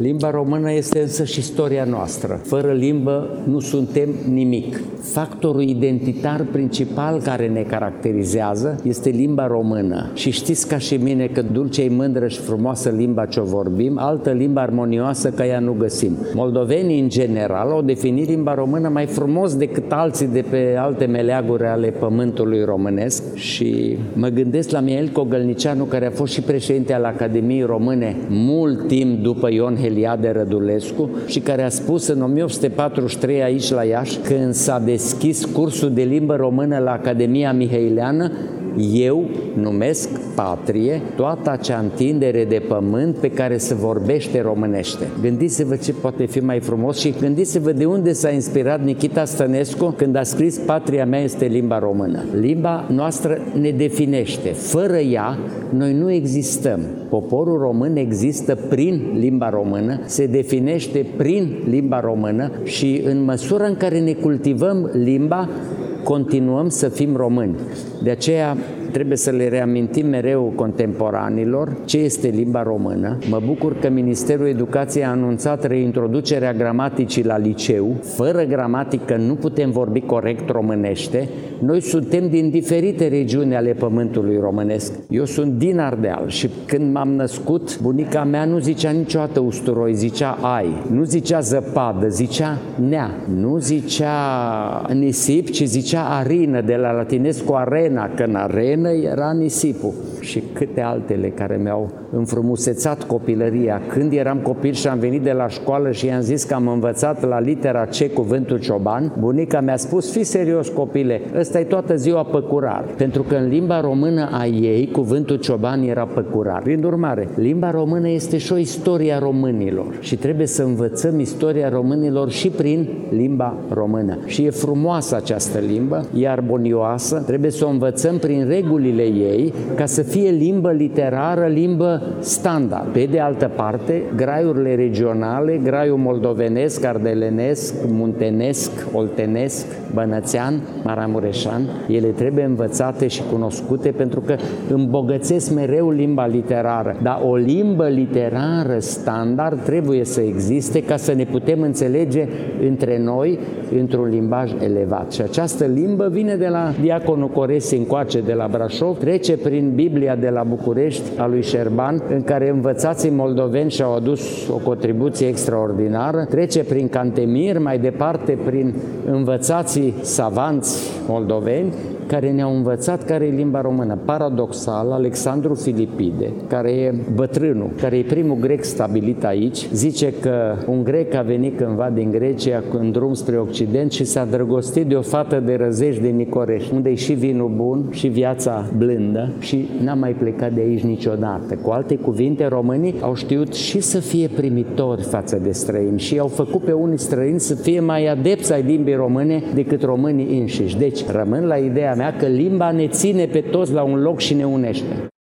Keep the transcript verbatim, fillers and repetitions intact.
Limba română este însă și istoria noastră. Fără limbă nu suntem nimic. Factorul identitar principal care ne caracterizează este limba română. Și știți ca și mine că dulce-i mândră și frumoasă limba ce-o vorbim, altă limbă armonioasă ca ea nu găsim. Moldovenii în general au definit limba română mai frumos decât alții de pe alte meleaguri ale pământului românesc și mă gândesc la Mihail Cogălnicianu, care a fost și președinte al Academiei Române mult timp după Ion Heliade Rădulescu și care a spus în o mie opt sute patruzeci și trei aici la Iași, când s-a deschis cursul de limbă română la Academia Mihaileană: eu numesc patrie toată acea întindere de pământ pe care se vorbește românește. Gândiți-vă ce poate fi mai frumos și gândiți-vă de unde s-a inspirat Nichita Stănescu când a scris patria mea este limba română. Limba noastră ne definește. Fără ea, noi nu existăm. Poporul român există prin limba română, se definește prin limba română și în măsura în care ne cultivăm limba, continuăm să fim români. De aceea trebuie să le reamintim mereu contemporanilor ce este limba română. Mă bucur că Ministerul Educației a anunțat reintroducerea gramaticii la liceu. Fără gramatică nu putem vorbi corect românește. Noi suntem din diferite regiuni ale pământului românesc. Eu sunt din Ardeal și când m-am născut, bunica mea nu zicea niciodată usturoi, zicea ai. Nu zicea zăpadă, zicea nea. Nu zicea nisip, ci zicea arină, de la latinescu arena, că în arenă era nisipul. Și câte altele care mi-au înfrumusețat copilăria. Când eram copil și am venit de la școală și i-am zis că am învățat la litera C cuvântul cioban, bunica mi-a spus: fii serios, copile, ăsta-i toată ziua păcurar. Pentru că în limba română a ei, cuvântul cioban era păcurar. Prin urmare, limba română este și o istoria românilor și trebuie să învățăm istoria românilor și prin limba română. Și e frumoasă această limbă, e armonioasă, trebuie să o învățăm prin regulile ei, ca să fie limbă literară, limbă standard. Pe de altă parte, graiurile regionale, graiul moldovenesc, ardelenesc, muntenesc, oltenesc, bănățean, maramureșan, ele trebuie învățate și cunoscute pentru că îmbogățesc mereu limba literară. Dar o limbă literară standard trebuie să existe ca să ne putem înțelege între noi într-un limbaj elevat. Și această limbă vine de la Diaconul Coresi încoace de la Brașov, trece prin Biblia de la București a lui Șerban, în care învățații moldoveni și-au adus o contribuție extraordinară, trece prin Cantemir, mai departe prin învățații savanți moldoveni, care ne-au învățat care e limba română. Paradoxal, Alexandru Filipide, care e bătrânul, care e primul grec stabilit aici, zice că un grec a venit cândva din Grecia în drum spre Occident și s-a drăgostit de o fată de Răzești din Nicorești, unde e și vinul bun și viața blândă și n-a mai plecat de aici niciodată. Cu alte cuvinte, românii au știut și să fie primitori față de străini și au făcut pe unii străini să fie mai adepți ai limbii române decât românii înșiși. Deci, rămân la ideea mea că limba ne ține pe toți la un loc și ne unește.